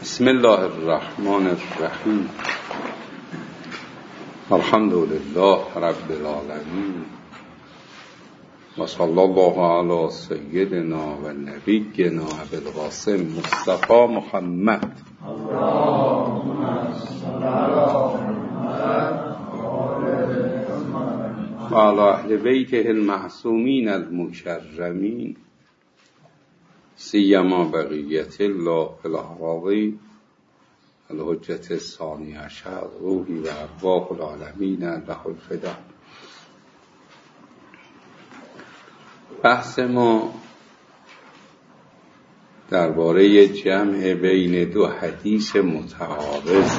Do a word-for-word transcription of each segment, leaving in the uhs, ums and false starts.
بسم الله الرحمن الرحیم. الحمد لله رب العالمین و صلی الله علی سیدنا و نبینا ابوالقاسم مصطفی محمد و علی اهل بیته المعصومین المکرمین سیما بقیت الله الاحراقی الحجت الثانی عشر روحی و ارواح العالمین له الفدا. بحث ما درباره جمع بین دو حدیث متعارض.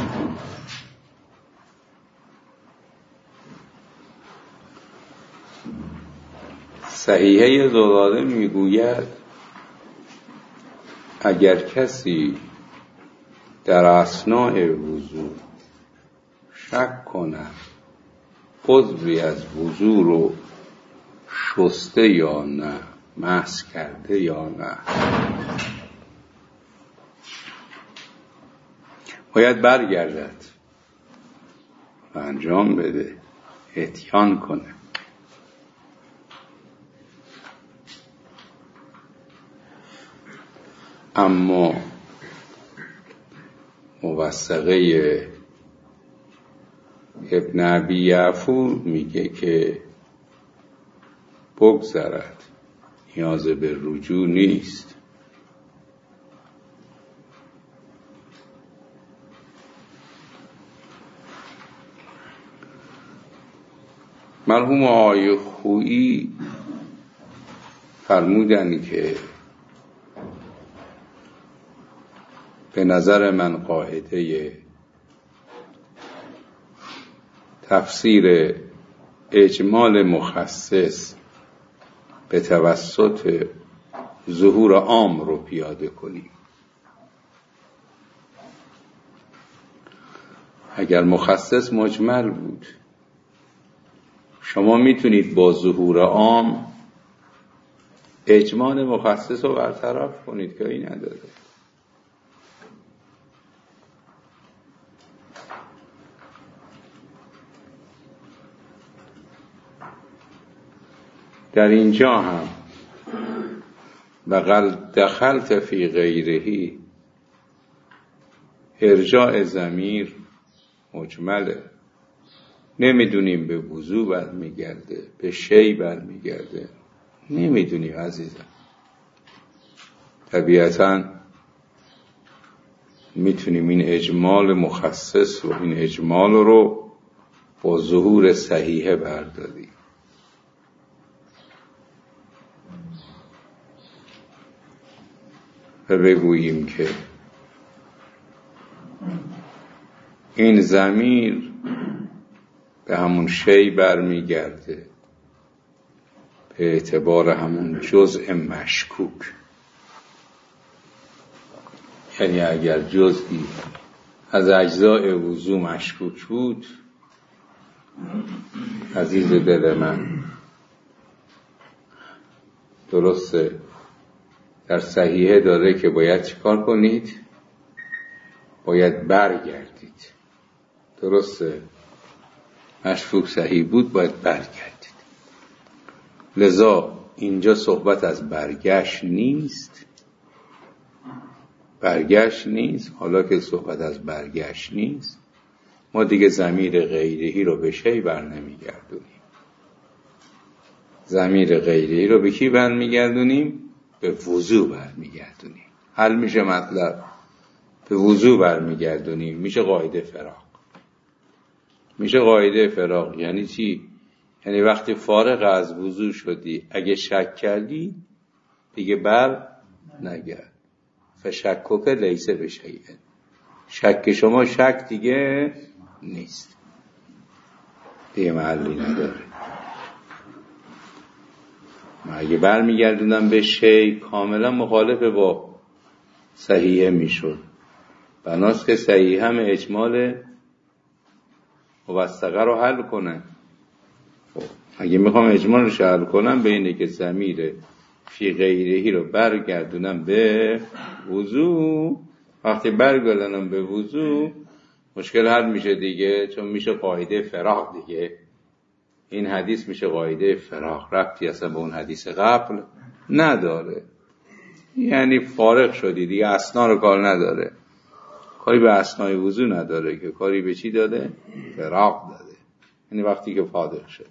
صحیحه زلاله میگوید اگر کسی در اثناء وضو شک کند عضوی از وضو رو شسته یا نه، مسح کرده یا نه، باید برگردد و انجام بده، اتیان کنه. اما موثقه ابن ابی یعفور میگه که بگذرد، نیاز به رجوع نیست. مرحوم آقای خویی فرمودن که به نظر من قاعده تفسیر اجمال مخصص به توسط ظهور عام رو پیاده کنیم. اگر مخصص مجمل بود، شما میتونید با ظهور عام اجمال مخصص رو برطرف کنید که این نداره. در اینجا هم لقد دخلت فی غیره، ارجاع ضمیر مجمله، نمیدونیم به وضو برمیگرده، به شی برمیگرده، نمیدونیم عزیزم. طبیعتاً میتونیم این اجمال مخصص و این اجمال رو با ظهور صحیحه برداریم. و بگوییم که این ضمیر به همون شی برمیگرده، به اعتبار همون جزء مشکوک. یعنی اگر جزئی از اجزای وضو مشکوک بود، عزیز دل من، درسته در صحیحه داره که باید چیکار کنید؟ باید برگردید. درسته مشکوک صحیح بود، باید برگردید. لذا اینجا صحبت از برگشت نیست، برگشت نیست. حالا که صحبت از برگشت نیست، ما دیگه ضمیر غیرهی رو به شی بر نمیگردونیم. ضمیر غیرهی رو به کی بر میگردونیم؟ به وضو برمیگردونیم. حل میشه مطلب. به وضو برمیگردونیم. میشه قاعده فراق. میشه قاعده فراق یعنی چی؟ یعنی وقتی فارغ از وضو شدی، اگه شک کردی دیگه بر نگرد. فشکک لیس بشیء، شک شما شک دیگه نیست، دیگه محلی نداره. من اگه برمیگردونم به شی، کاملا مخالف با صحیحه میشد. بناست که صحیحه هم اجمال موثقه رو حل کنه. خب اگه میخوام اجمالش حل کنم، به اینه که ضمیر فی غیرهی رو برگردونم به وضو، وقتی برگردنم به وضو مشکل حل میشه دیگه، چون میشه قاعده فراغ دیگه. این حدیث میشه قاعده فراغ، ربطی اصلا به اون حدیث قبل نداره. یعنی فارغ شدی دیگه، اسنا رو کار نداره، کاری به اسنای وضو نداره که کاری به چی داده؟ فراغ داده. یعنی وقتی که فارغ شد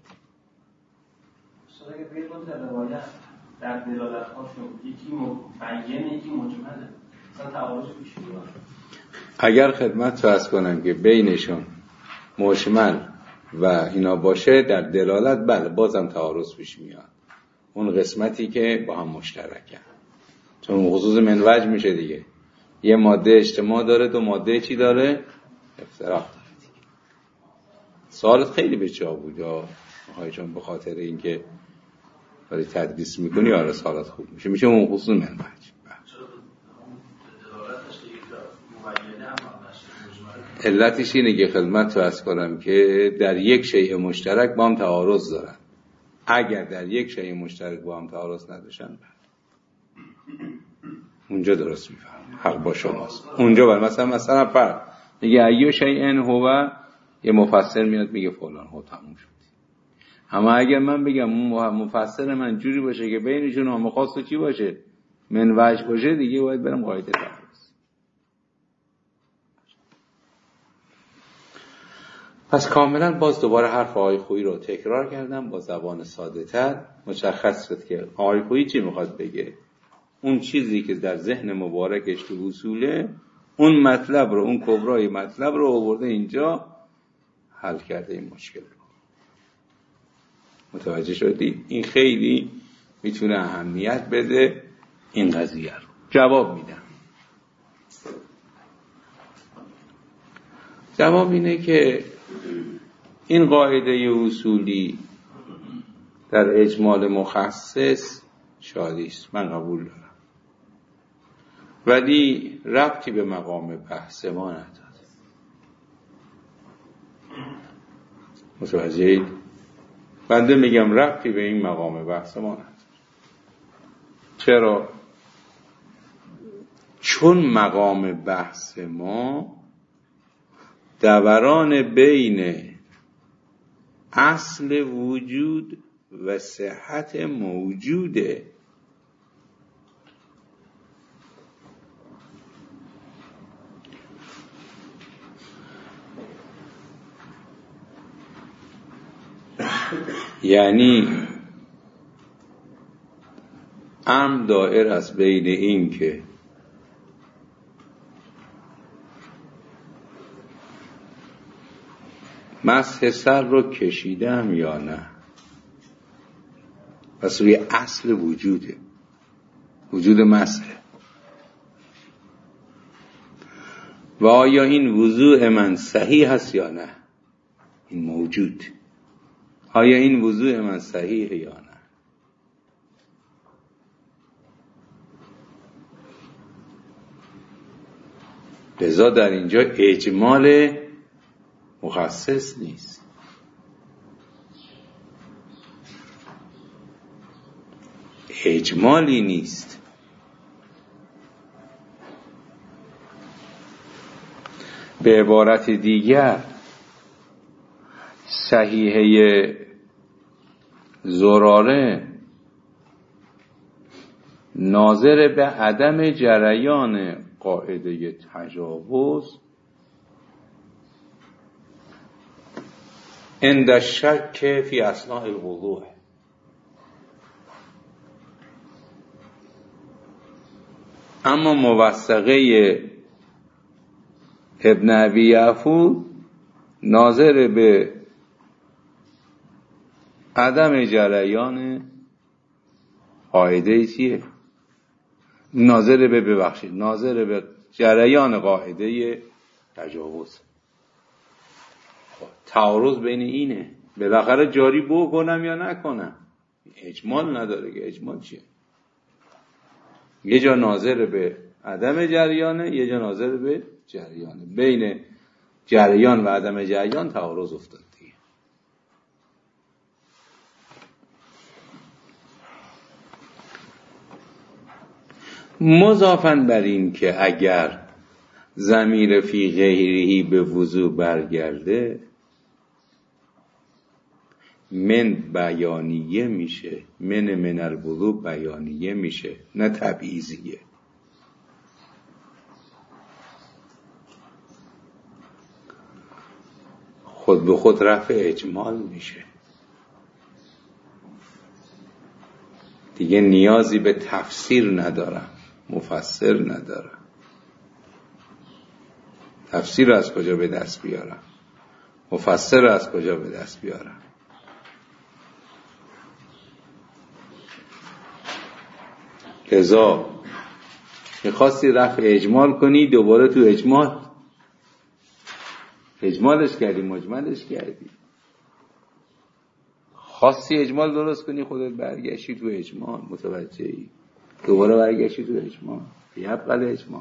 اگه بگید بود در روایت در دلالت هاشون یکی مبین یکی مجمله، مثلا تعارض پیش میاد. اگر خدمت فرض کنم که بینشون مجمل و اینا باشه در دلالت، بله بازم تعارض پیش میاد، اون قسمتی که با هم مشترکه، چون خصوص منوج میشه دیگه، یه ماده اجتماع داره، دو ماده چی داره؟ افتراق داره دیگه. سوالت خیلی به جا بود آقای جان، به خاطر اینکه ولی تدریس میکنی آره سوالات خوب میشه، میشه اون خصوص منوج. علتش اینه که خدمت تو عرض کنم که در یک شیء مشترک با هم تعارض دارن. اگر در یک شیء مشترک با هم تعارض نداشتن اونجا درست میفهم، حق با شماست اونجا. بر مثلا مثلا فرق میگه ایو شیء هو، یه مفسر میاد میگه فلان، هو تموم شد. اما اگر من بگم مفسر من جوری باشه که بینشون هم خاص چی باشه؟ منوج باشه، دیگه باید برم قاعده تعارض. پس کاملا باز دوباره حرف آقای خویی رو تکرار کردم با زبان ساده تر. مشخص شد که آقای خویی چی میخواد بگه. اون چیزی که در ذهن مبارکش تو اصوله، اون مطلب رو، اون کبرای مطلب رو آورده اینجا حل کرده این مشکل رو. متوجه شدید؟ این خیلی میتونه اهمیت بده این قضیه رو. جواب میدم. جواب اینه که این قاعده اصولی در اجمال مخصص شادیست، من قبول دارم، ولی ربطی به مقام بحث ما نداره. متوجهید؟ بنده میگم ربطی به این مقام بحث ما نداره. چرا؟ چون مقام بحث ما دوران بین اصل وجود و صحت موجوده. یعنی امر دائر است بین این که مسح سر رو کشیدم یا نه، پس روی اصل وجوده، وجود مسح. و آیا این وضوء من صحیح هست یا نه؟ این موجود، آیا این وضوء من صحیح یا نه؟ لذا در اینجا اجمال مخصص نیست. اجمالی نیست. به عبارت دیگر صحیحه زراره ناظر به عدم جریان قاعده تجاوز عند الشک فی اثناء الوضوء. اما موثقه ابن ابی یعفو ناظر به عدم جریان قاعده چیه؟ ناظر به ببخشید ناظر به جریان قاعده تجاوز. تعارض بین اینه، بالاخره جاری بکنم یا نکنم. اجمال نداره که اجمال چیه؟ یه جا ناظر به عدم جریانه، یه جا ناظر به جریانه. بین جریان و عدم جریان تعارض افتاد دیگه. مضافاً بر این که اگر ضمیر فی غیرهی به وضو برگرده من بیانیه میشه، من من الوضو بیانیه میشه، نه تبعیضیه. خود به خود رفع اجمال میشه، دیگه نیازی به تفسیر ندارم، مفسر ندارم. تفسیر از کجا به دست بیارم؟ مفسر از کجا به دست بیارم؟ لذا میخواستی رفع اجمال کنی، دوباره تو اجمال اجمالش کردی، مجملش کردی. خواستی اجمال درست کنی، خودت برگشتی تو اجمال، متوجهی؟ دوباره برگشتی تو اجمال، یبقل اجمال.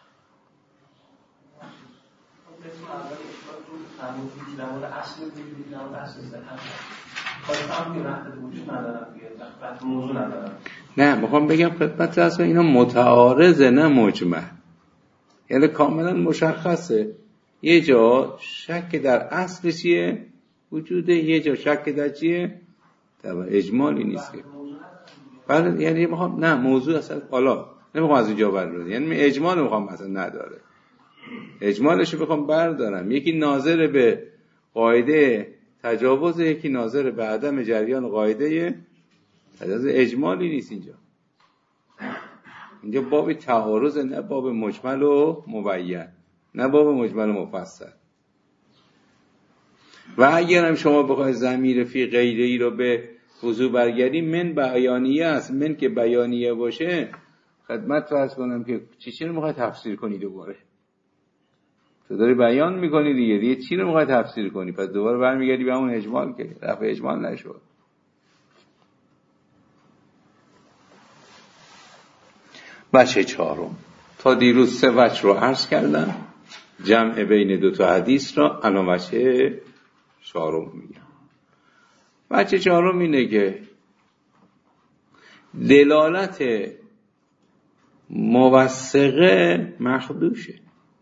نه میخوام بگم خدمت اصلا اینا متعارضه نه مجمل، یعنی کاملا مشخصه. یه جا شک در اصل چیه وجوده، یه جا شک در چیه در اجمالی نیست که. بله یعنی میخوام نه موضوع اصلا حالا نمیخوام از اینجا بردارم، یعنی اجمال میخوام اصلا نداره، اجمالش رو بخوام بردارم. یکی ناظر به قاعده تجاوز، یکی ناظر به عدم جریان قاعده تجاوز. اجمالی نیست اینجا، اینجا باب تعارض، نه باب مجمل و مبین، نه باب مجمل و مفصل. و اگر هم شما بخواید ضمیر فی غیره‌ای رو به وضو برگردیم، من بیانیه است. من که بیانیه باشه خدمت فرض کنم که چی چی رو میخوای تفسیر کنی دوباره؟ تو داری بیان میکنی دیگه، دیگه چی رو میخوای تفسیر کنی؟ پس دوباره برمیگردی به همون اجمال که رفع اجمال نشد. وجه چهارم، تا دیروز سه وجه رو عرض کردم، جمع بین دو تا حدیث را، الان وجه چهارم میگم. وجه چهارم اینه که دلالت موثقه مخدوشه.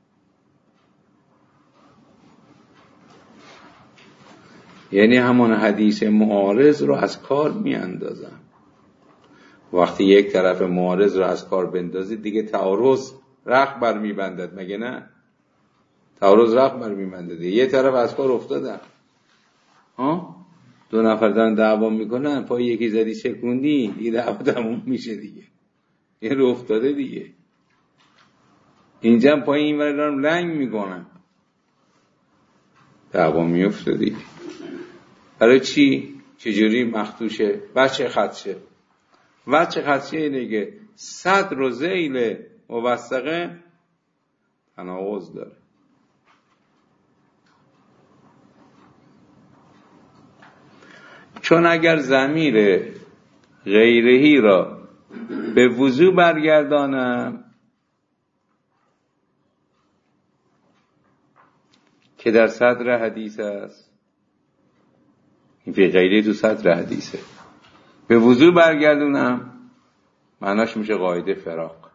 یعنی همون حدیث معارض رو از کار می اندازم. وقتی یک طرف معارض رو از کار بندازید دیگه تعارض رخ بر می بندد، مگه نه؟ تعارض رخ بر می بندد، یه طرف از کار افتادن، ها؟ دو نفر دارن دعوا میکنن، پای یکی زدی شکوندی، یه دعوا تموم میشه دیگه، یه رو افتاده دیگه. اینجا پای این ور دارن لنگ میکنن، دعوا میفته دیگه. برای چی؟ چجوری مخدوشه؟ وجه خدشه. وجه خدشه اینه که صدر و ذیل موثقه تناقض داره. چون اگر ضمیر غیرهی را به وضو برگردانم که در صدر حدیث است، این فی غیرهی تو صدر حدیثه، به وضو برگردونم معناش میشه قاعده فراق.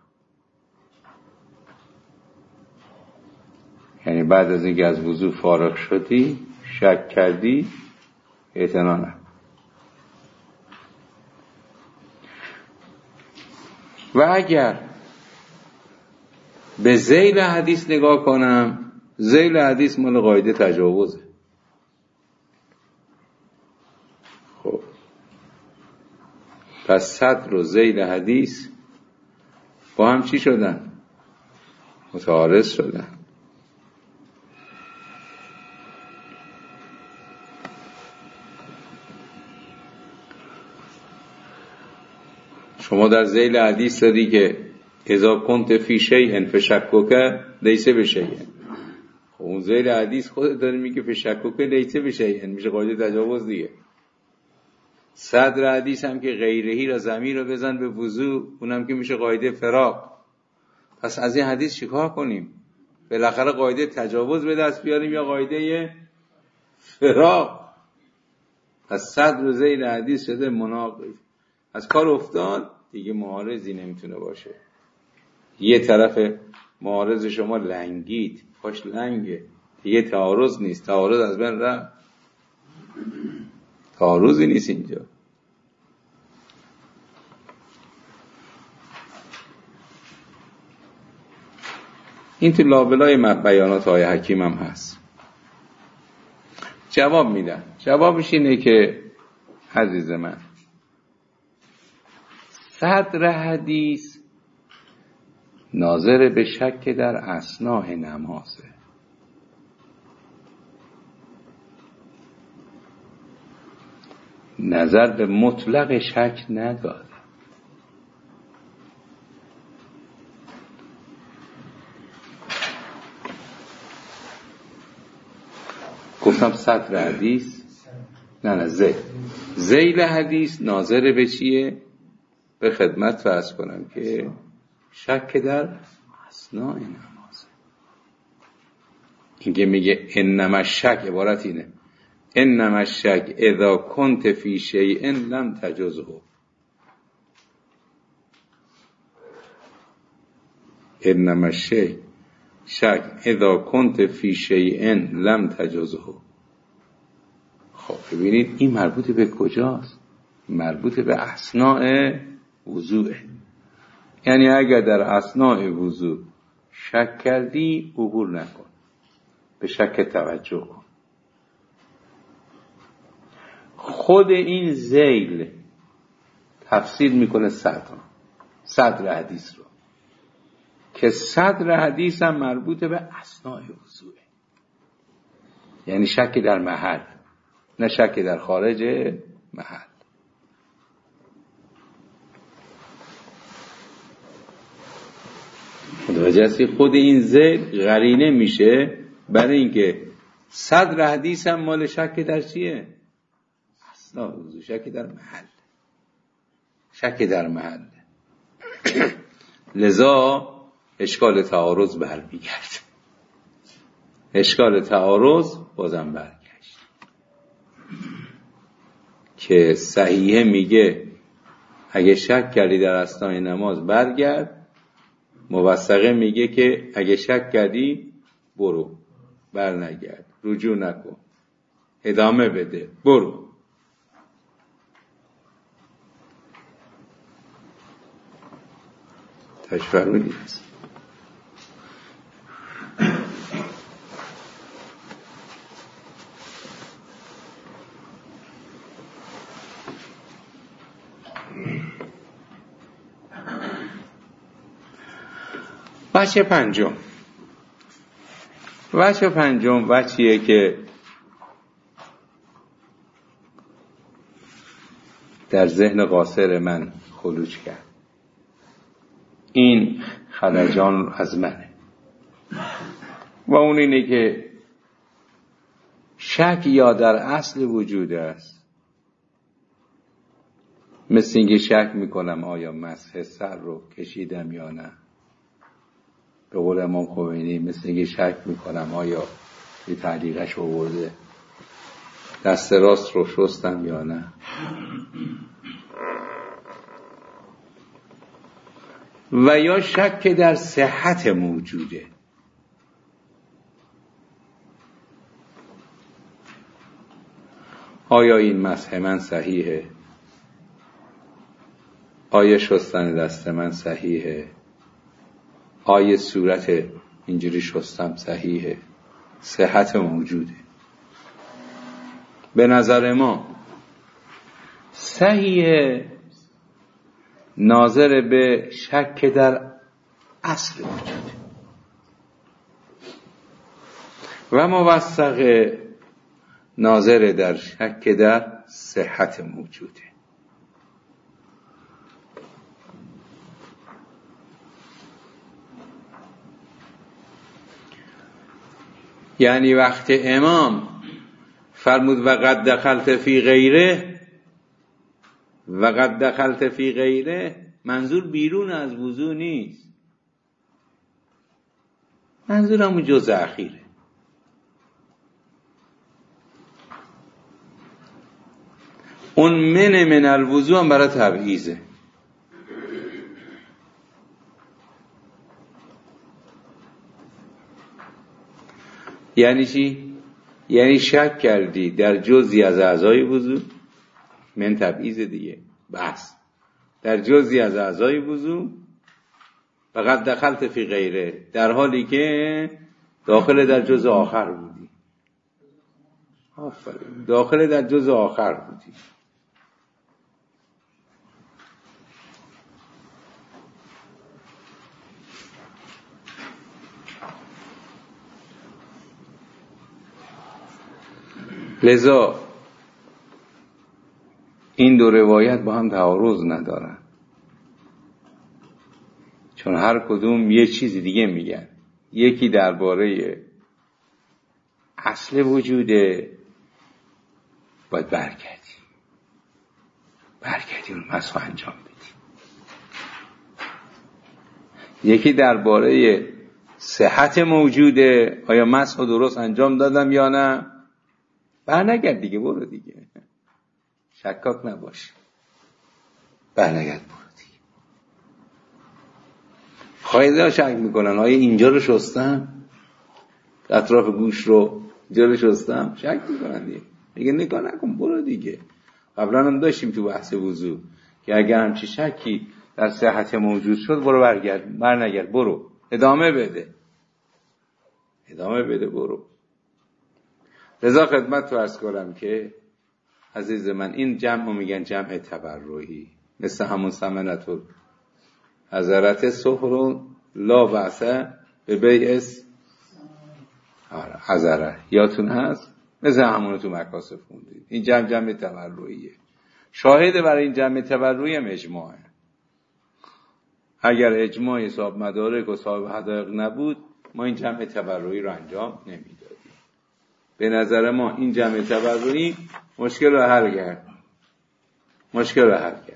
یعنی بعد از اینکه از وضو فارغ شدی، شک کردی، اعتنا نه. و اگر به ذیل حدیث نگاه کنم، ذیل حدیث مال قاعده تجاوزه. خب پس صدر و ذیل حدیث با هم چی شدن؟ متعارض شدن. شما در ذیل حدیث دادی که اذا کنت فی شیء فشکک لیس بشیء. خب اون ذیل حدیث خودت داره میگه فشکک لیس بشیء، میشه قاعده تجاوز دیگه. صدر حدیث هم که غیرهی را ضمیر رو بزن به وضو، اونم که میشه قاعده فراق. پس از این حدیث چیکار کنیم؟ بالاخره قاعده تجاوز به دست بیاریم یا قاعده فراق؟ پس صدر و ذیل حدیث شده مناقض، از کار افتاد دیگه، معارضی نمیتونه باشه. یه طرف معارض شما لنگید، پاش لنگه، دیگه تعارض نیست، تعارض از بین رفت، تعارضی نیست اینجا. این تو لابلای بیانات های حکیم هم هست. جواب میدم. جوابش اینه که عزیز من، صدر حدیث ناظر به شک در اثناء نمازه. نظر به مطلق شک نداره. گفتم صدر حدیث، نه نه زیل زیل حدیث ناظر به چیه؟ به خدمت فرض کنم که شک در اثناء نمازه. این که میگه انما الشک، عبارت اینه انما الشک اذا کنت فی شیء لم تجزه. انما الشک شک اذا کنت فی شیء لم تجزه. خب ببینید این مربوط به کجاست؟ مربوط به اثناء وضوء. یعنی اگر در اثناء وضوء شک کردی عبور نکن، به شک توجه کن. خود این ذیل تفسیر میکنه صدر صدر حدیث رو، که صدر حدیث هم مربوط به اثناء وضوء، یعنی شک در محل، نه شک در خارج محل. متوجه خود این ذیل قرینه میشه برای اینکه صدر حدیث هم مال شک در چیه؟ اثناء وضوء، شک در محل، شک در محل. لذا اشکال تعارض برمیگرد، اشکال تعارض بازم برگشت که صحیحه میگه اگه شک کردی در اثناء نماز برگرد، موثقه میگه که اگه شک کردی برو، بر نگرد، رجوع نکن، ادامه بده، برو. تشفر نیست. وجه پنجم وجه پنجم وجهیه که در ذهن قاصر من خلوچ کرد. این خلجان از منه و اون اینه که شک یا در اصل وجود است، مثل اینکه شک میکنم آیا مسح سر رو کشیدم یا نه، به قول امام خمینی مثل اینکه شک میکنم آیا یه تعلیقش آورده دست راست رو شستم یا نه. و یا شک در صحت موجوده، آیا این مسح من صحیحه، آیا شستن دست من صحیحه، آیا صورت اینجوری شستم صحیحه، صحت موجوده. به نظر ما صحیحه ناظر به شک در اصل وجوده و موثق ناظر در شک در صحت موجوده. یعنی وقت امام فرمود و قد دخلت فی غیره، و قد دخلت فی غیره، منظور بیرون از وضو نیست، منظور همون جز اخیره. اون من من الوضو هم برای تبعیضه. یعنی چی؟ یعنی شک کردی در جزئی از اعضای وضو، من تبعیض دیگه، بس در جزئی از اعضای وضو فقط دخلت فی غیره، در حالی که داخل در جزء آخر بودی. آفرین، داخل در جزء آخر بودی. لذا این دو روایت با هم تعارض ندارن، چون هر کدوم یه چیز دیگه میگن. یکی درباره اصل وجوده، باید برگردی برگردی اون مسح انجام بدی. یکی درباره صحت موجوده، آیا مسح درست انجام دادم یا نه، برنگرد دیگه، برو دیگه، شکاک نباش، برنگرد برو دیگه. خواهید ها شک میکنن آیا اینجا رو شستم، اطراف گوش رو اینجا رو شستم، شک میکنن دیگه. میگه نگاه نکن، برو دیگه. قبلا هم داشتیم تو بحث وضو که اگر همچی شکی در صحت موجود شد، برو برگرد، برنگرد، برو ادامه بده ادامه بده برو. رضا خدمت تو عرض کنم که عزیز من، این جمع رو میگن جمع تبرعی، مثل همون ثمنتون حضرت سخرون لا بحثه به بیعس حضره، یادتون هست؟ مثل همون تو مکاسب خوندید. این جمع جمع تبرعیه. شاهد برای این جمع تبرعی هم اجماعه. اگر اجماع صاحب مدارک و صاحب حقایق نبود، ما این جمع تبرعی رو انجام نمیدادیم. به نظر ما این جمع تبرعی مشکل رو حل کرد مشکل رو حل کرد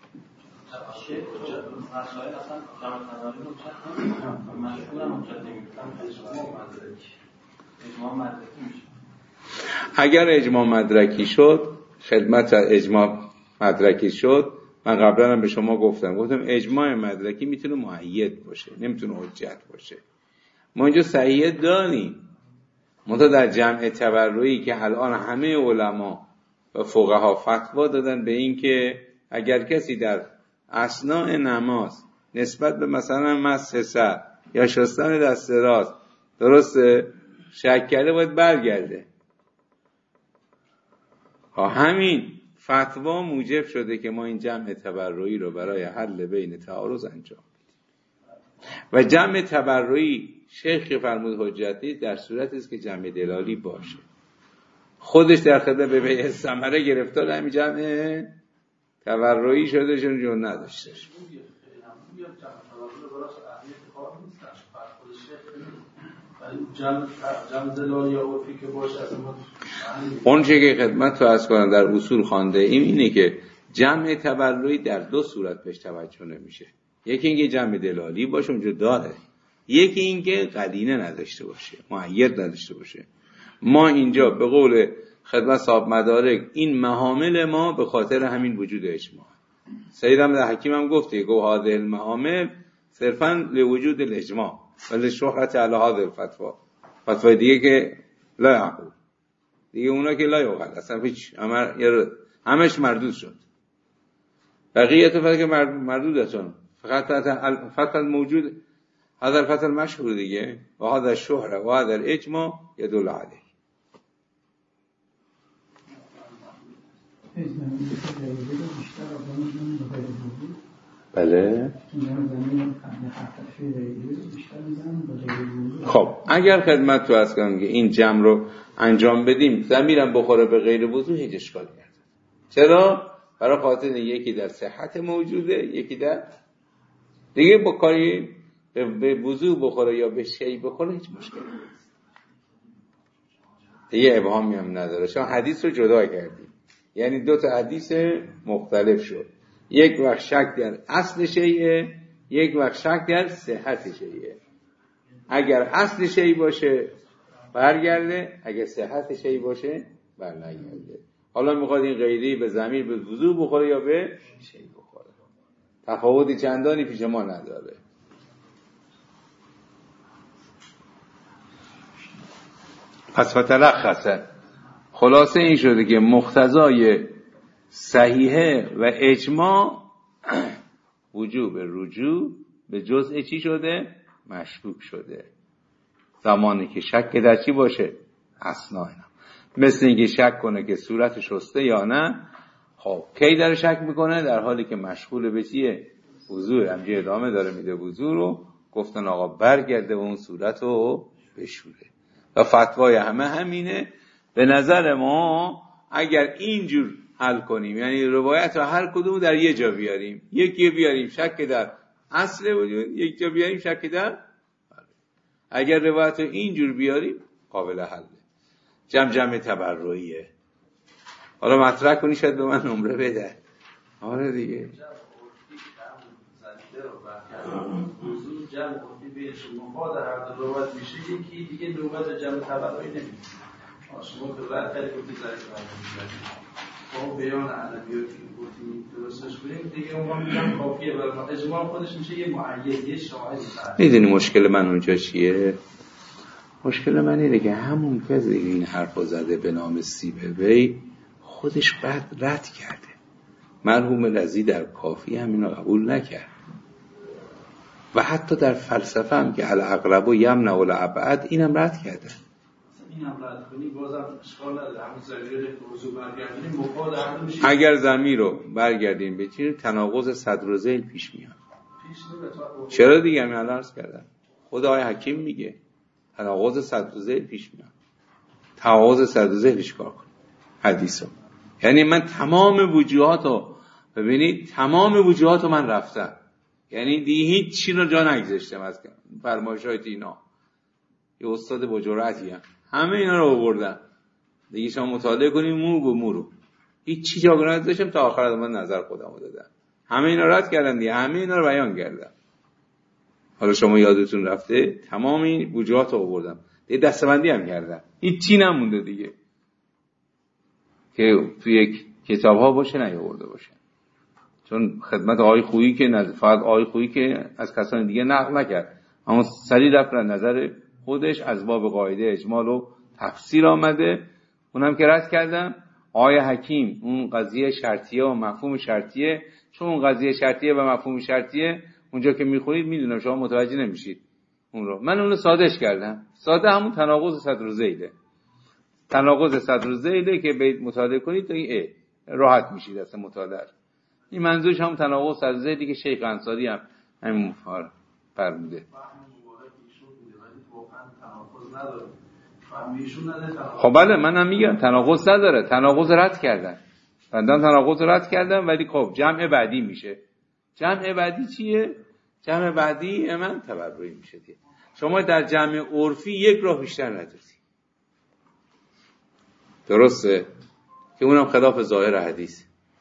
اگر اجماع مدرکی شد، خدمت اجماع مدرکی شد، من قبلا هم به شما گفتم گفتم اجماع مدرکی میتونه مؤید باشه، نمیتونه حجت باشه. ما اینجا صحیح داریم، منتها در جمع تبرعی که الان همه علما و فقها فتوا دادن به این که اگر کسی در اثناء نماز نسبت به مثلا مسح سر یا شستن دست راست درسته شک کرده، باید برگرده. همین فتوا موجب شده که ما این جمع تبرعی رو برای حل بین تعارض انجام بدیم. و جمع تبرعی شیخ فرمود حجتی در صورتی است که جمع دلالی باشه، خودش در خدمت به بیع ثمره گرفتار همین جمع تبرعی شده، چون جون نداشته. اون چه که خدمت تو عرض کنم در اصول خوانده ایم اینه که جمع تبرعی در دو صورت پیش توجه نمیشه. یکی اینکه جمع دلالی باشه، اونجا داره. یکی اینکه قرینه نداشته باشه، مؤید نداشته باشه. ما اینجا به قول خدمت صاحب مدارک این محامل ما به خاطر همین وجود اجماع. سید احمد حکیم هم گفته گو هذه المحامل صرفا لوجود الاجماع ولی شهرت علی هذه الفتوا، فتوای دیگه که لا یعقل، دیگه اونا که لا یعقل، اصلا هیچ همش مردود شد. بقیه تو فقط که مردود هستن، فقط فتوا موجود هذا الفتوا المشهور دیگه و هذا الشهره و هذا الاجماع يدل عليه. بله. خب اگر خدمت تو عرض کنم که این جمع رو انجام بدیم ضمیرم بخوره به غیر وضو، هیچ اشکالی نداره. چرا؟ برای خاطر یکی در صحت موجوده، یکی در دیگه با کاری به وضو بخوره یا به شی بخوره هیچ مشکلی نیست، دیگه ابهامی هم نداره. چون حدیث رو جدا کردیم، یعنی دو تا حدیث مختلف شد. یک وقت شک در اصل شیء، یک وقت شک در صحت شیء. اگر اصل شیء باشه برگرده، اگر صحت شیء باشه برنگرده. حالا میخواد این غیری به ضمیر به وضو بخوره یا به شیء بخوره، تفاوتی چندانی پیش ما نداره. پس فتلخصه، خلاصه این شده که مقتضای صحیحه و اجماع وجوب رجوع به جزء چی شده؟ مشکوک شده. زمانی که شک در چی باشه؟ اسنا اینا. مثل اینکه شک کنه که صورت شسته یا نه. خب کی داره شک میکنه؟ در حالی که مشغول به چیه؟ وضوء. همجه ادامه داره میده وضوء رو. گفتن آقا برگرده و اون صورت رو بشوره. و فتوای همه همینه. به نظر ما اگر اینجور حل کنیم، یعنی روایت رو هر کدوم در یه جا بیاریم، یکی بیاریم شک در اصل وجود، یک جا بیاریم شک در، اگر روایت رو اینجور بیاریم قابل حله. جمع جمع تبرعیه. حالا مطرح کنی شاید به من نمره بده. آره دیگه جمع قطبی بهش مفاد هر دو روایت میشه، یکی دیگه روایت جمع تبرعی نمیشه. شما که رد کردی گفتی زرش با اون بیان علوی رو که گفتی درستش کنیم دیگه اون میگم کافیه. برای اجماع خودش میشه یه معید، یه شاهدی. میدونی مشکل من اونجا چیه؟ مشکل من اینه که همون کسی که این حرفا زده به نام سیبوی خودش بعد رد کرده. مرحوم رضی در کافی هم اینو قبول نکرد و حتی در فلسفه هم که الاقرب یمنع الابعد اینم رد کرده. این هم رد کنی بازم اشکال نداره. همون ضمیر موضوع برگردیم مفاد هم میشه. اگر ضمیر رو برگردیم به چی؟ تناقض صدر و ذیل پیش میاد. پیش نمیاد. چرا دیگه همین الان عرض کردم. خود آقای حکیم میگه تناقض صدر و ذیل پیش میاد. تناقض صدر و ذیل چیکار کنه؟ حدیثو. یعنی من تمام وجوهاتو ببینید، تمام وجوهاتو من رفتم. یعنی دیگه هیچ چی رو جا نگذاشتم از فرمایشات اینا. یه استاد با جرأتی هم همه اینا رو آوردن. دیگه شما مطالعه کنید مو به مو رو. هیچ چی جا نگذاشتم تا آخر من نظر خودم رو دادم. همه اینا رد کردم دیگه، همه اینا رو بیان کردم. حالا شما یادتون رفته تمام این وجوهات رو آوردم. دیگه دستبندی هم کردم. هیچ چی نمونده دیگه که توی یک کتاب ها باشه نیاورده باشه. چون خدمت آقای خویی که نظر فقط آقای خویی که از کسان دیگه نقل نکرد، اما سریع رفت نظر خودش از باب قاعده اجمال و تفسیر آمده، اونم که رد کردم. آقای حکیم اون قضیه شرطیه و مفهوم شرطیه، چون اون قضیه شرطیه و مفهوم شرطیه اونجا که میخونید میدونم شما متوجه نمیشید اون رو. من اونو سادهش کردم. ساده همون تناقض صدر و ذیله. تناقض صدر و ذیله که بیت مطالعه کنید دیگه راحت میشید اصلا مطالعه. این منظورش هم تناقض صدر و ذیلی که شیخ انصاری هم همین مفهوم فرموده. خب بله منم میگم تناقض نداره، تناقض رد کردن. بندم تناقض رد کردم، ولی خب جمع بعدی میشه. جمع بعدی چیه؟ جمع بعدی من تبرعی میشه دیگه. شما در جمع عرفی یک راه بیشتر نداری. درسته؟ که اونم خلاف ظاهر حدیث.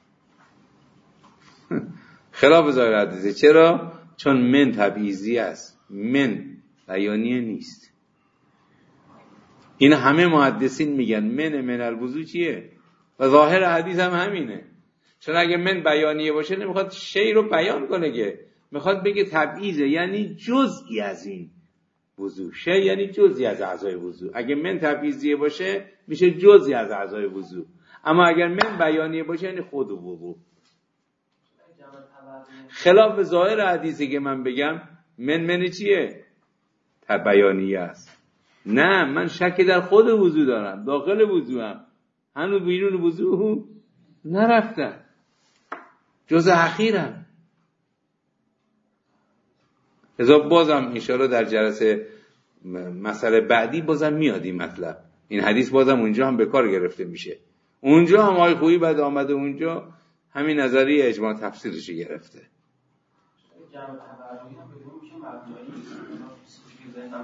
خلاف ظاهر حدیثه. چرا؟ چون من تبعیضی است. من بیانیه نیست. این همه محدثین میگن من من الوضو چیه؟ و ظاهر حدیث هم همینه. چون اگه من بیانیه باشه نمیخواد شی رو بیان کنه که میخواد بگه تبعیضه، یعنی جزئی از این وضو. شی یعنی جزئی از اعضای وضو. اگه من تبعیضیه باشه میشه جزئی از اعضای وضو. اما اگر من بیانیه باشه یعنی خود وضو. خلاف ظاهر حدیثی که من بگم من من چیه؟ بیانیه است. نه من شک در خود وضو دارم، داخل وضو هم هنوز بیرون وضو نرفتم، جز اخیرم. لذا بازم انشاءالله در جلسه مسئله بعدی بازم میاد این مطلب. این حدیث بازم اونجا هم به کار گرفته میشه. اونجا هم آقای خویی بعد آمده اونجا همین نظریه اجماع تفسیرش گرفته. جمع تبرعی هم بدون میشه مبنایی چیزی که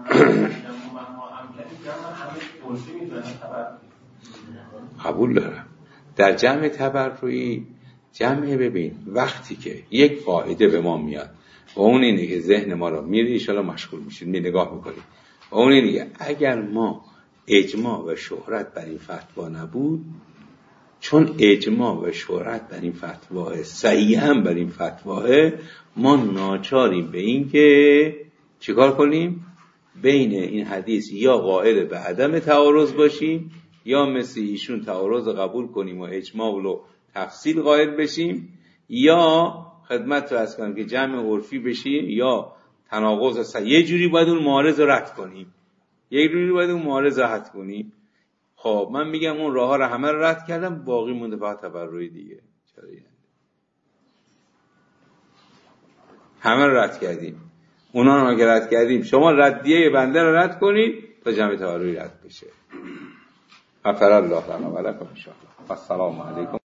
ذهنم قبول دارم. در جمع تبرعی جمع ببین وقتی که یک قاعده به ما میاد و اون اینه که ذهن ما رو میره انشاءالله مشغول میشید می نگاه میکنید و اون اینه که اگر ما اجماع و شهرت بر این فتوا نبود، چون اجماع و شهرت بر این فتوا صحیح هم بر این فتوا، ما ناچاریم به این که چیکار کنیم؟ بین این حدیث یا قائل به عدم تعارض باشیم یا مثل ایشون تعارض قبول کنیم و اجماع رو تفصیل قائل بشیم، یا خدمت رو از کنم که جمع عرفی بشیم، یا تناقض هست. یه جوری باید اون معارض رو رد کنیم، یه جوری باید اون معارض رو رد کنیم. خب من میگم اون راه ها رو همه رو رد کردم، باقی مونده فقط تبرعی دیگه. چرا یعنی همه رو رد کردیم، اونا رو اگر رد کردیم شما ردیه بنده رو رد کنید تا جمع تبرعی رد بشه. غفر الله لنا و لکم ان شاء الله. السلام علیکم.